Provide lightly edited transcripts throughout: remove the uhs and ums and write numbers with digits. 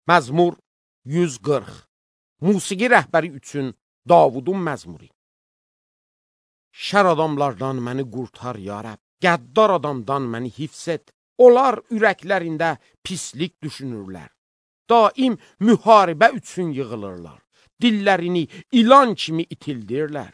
Məzmur 140. Musiqi rəhbəri üçün Davudun məzmuri. Şər adamlardan məni qurtar ya Rəbb, qəddar adamdan məni hifz et. Onlar ürəklərində pislik düşünürlər. Daim müharibə üçün yığılırlar. Dillərini ilan kimi itildirlər.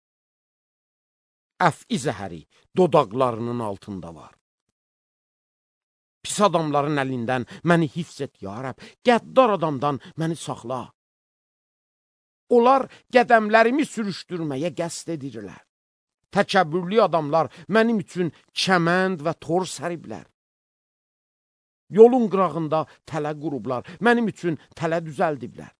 Əf-i zəhəri dodaqlarının altında var. Pis adamların əlindən məni hifz et ya Rəbb, qəddar adamdan məni saxla. Onlar qədəmlərimi sürüşdürməyə qəsd edirlər. Təkəbbürlü adamlar mənim üçün kəmənd və tor səriblər. Yolun qırağında tələ qurublar, mənim üçün tələ düzəldiblər.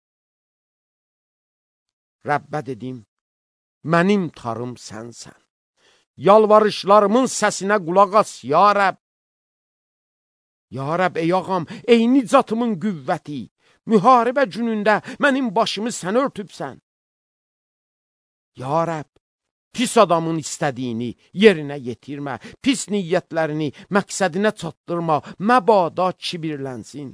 Rəbbə dedim, mənim tarım sənsən. Yalvarışlarımın səsinə qulaq as, ya Rəbb. Ya Rəbb, ey ağam, ey nicatımın qüvvəti, müharibə günündə mənim başımı sən örtübsən. Ya Rəbb, pis adamın istədiyini yerinə yetirmə, pis niyyətlərini məqsədinə çatdırma, məbada kibirlənsin.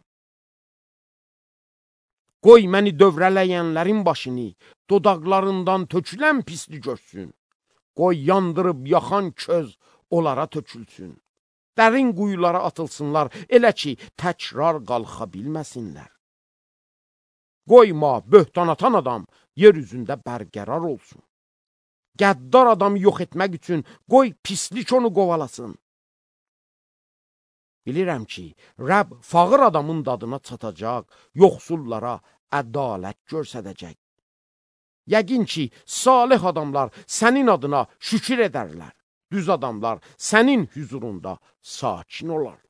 Qoy məni dövrələyənlərin başını, dodaqlarından tökülən pisli görsün. Qoy yandırıb yaxan köz onlara tökülsün. Dərin quyulara atılsınlar, elə ki, təkrar qalxa bilməsinlər. Qoyma böhtan atan adam yer üzündə bərqərar olsun. Qəddar adamı yox etmək üçün qoy pislik onu qovalasın. Bilirəm ki, Rəbb fağır adamın dadına çatacaq, yoxsullara ədalət görsədəcək. Yəqin ki, salih adamlar sənin adına şükür edərlər. Düz adamlar sənin hüzurunda sakin olar.